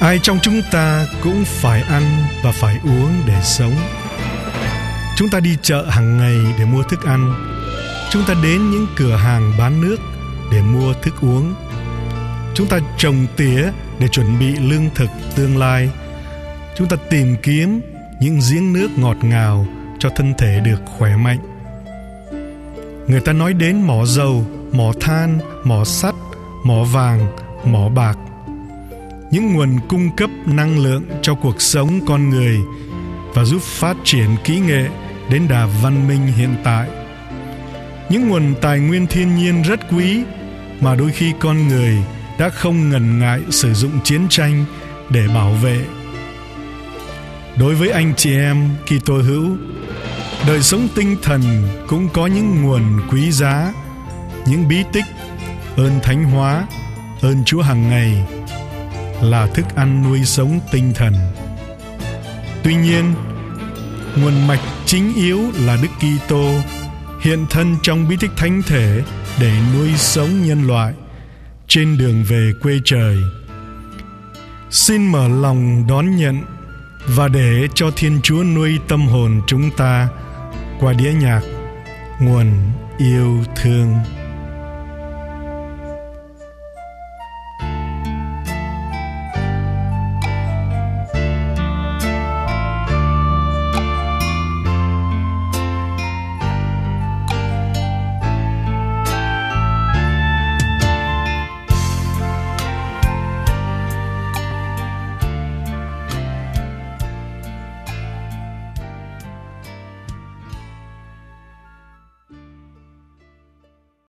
Ai trong chúng ta cũng phải ăn và phải uống để sống. Chúng ta đi chợ hàng ngày để mua thức ăn. Chúng ta đến những cửa hàng bán nước để mua thức uống. Chúng ta trồng tỉa để chuẩn bị lương thực tương lai. Chúng ta tìm kiếm những giếng nước ngọt ngào cho thân thể được khỏe mạnh. Người ta nói đến mỏ dầu, mỏ than, mỏ sắt, mỏ vàng, mỏ bạc, những nguồn cung cấp năng lượng cho cuộc sống con người và giúp phát triển kỹ nghệ đến đà văn minh hiện tại. Những nguồn tài nguyên thiên nhiên rất quý mà đôi khi con người đã không ngần ngại sử dụng chiến tranh để bảo vệ. Đối với anh chị em Kitô hữu, đời sống tinh thần cũng có những nguồn quý giá, những bí tích, ơn thánh hóa, ơn Chúa hàng ngày là thức ăn nuôi sống tinh thần. Tuy nhiên, nguồn mạch chính yếu là Đức Kitô hiện thân trong bí tích thánh thể để nuôi sống nhân loại trên đường về quê trời. Xin mở lòng đón nhận và để cho Thiên Chúa nuôi tâm hồn chúng ta qua đĩa nhạc Nguồn Yêu Thương.